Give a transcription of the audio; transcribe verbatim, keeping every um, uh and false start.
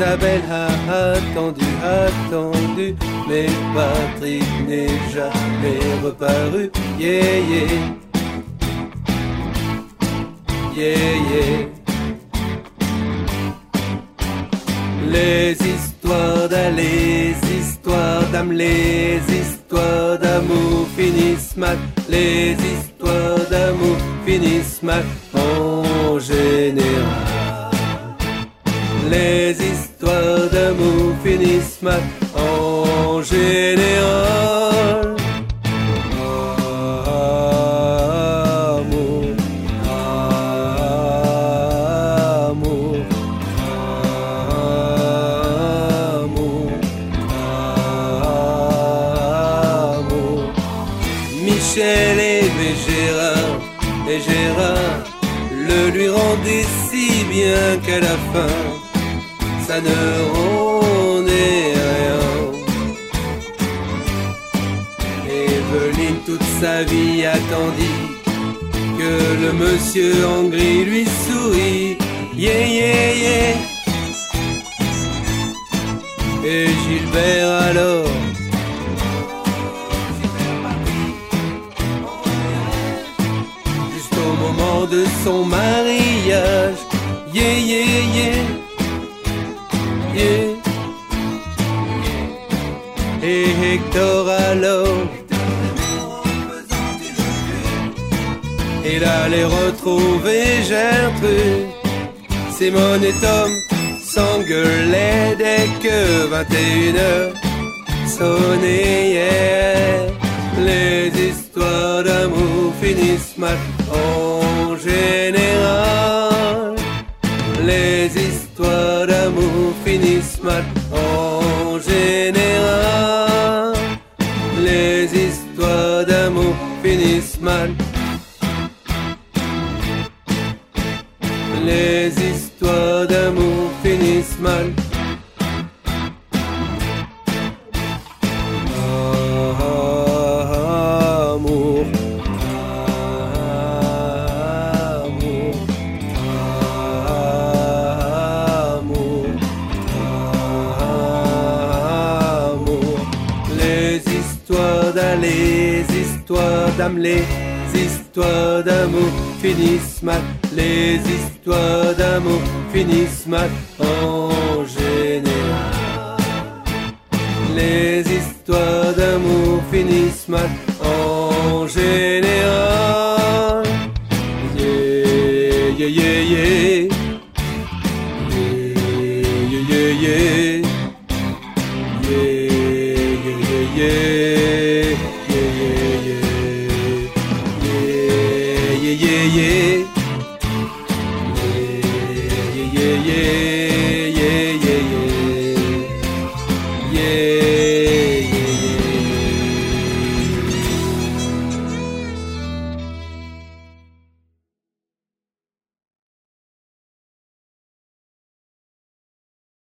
Isabelle a attendu, attendu, mais Patrick n'est jamais reparu. Yeah, yeah. Yeah, yeah. Les histoires d'âme, les histoires d'âme, les histoires d'amour finissent mal. Les histoires d'amour finissent mal en général. Les histoires d'amour finissent mal en général. Amour, amour, amour, amour. Michel et Gérard, et Gérard le lui rendait si bien qu'à la fin ça ne rendait rien. Evelyne toute sa vie attendit que le monsieur en gris lui sourit. Yeah, yeah, yeah. Et Gilbert alors juste au moment de son mariage. Yeah, yeah, yeah. Yeah. Et Hector alors il allait retrouver Gertrude. Simone et Tom s'engueulaient dès que vingt et une heures sonnaient. Yeah. Les histoires d'amour finissent mal en général. Les histoires d'amour finissent mal en général. Les histoires d'amour finissent mal. Les histoires d'amour finissent mal. Amour, amour, amour, amour. Les histoires d'âme, les histoires d'âme, les histoires d'amour finissent mal. Les histoires d'amour finissent mal en général. Les histoires d'amour finissent mal en général.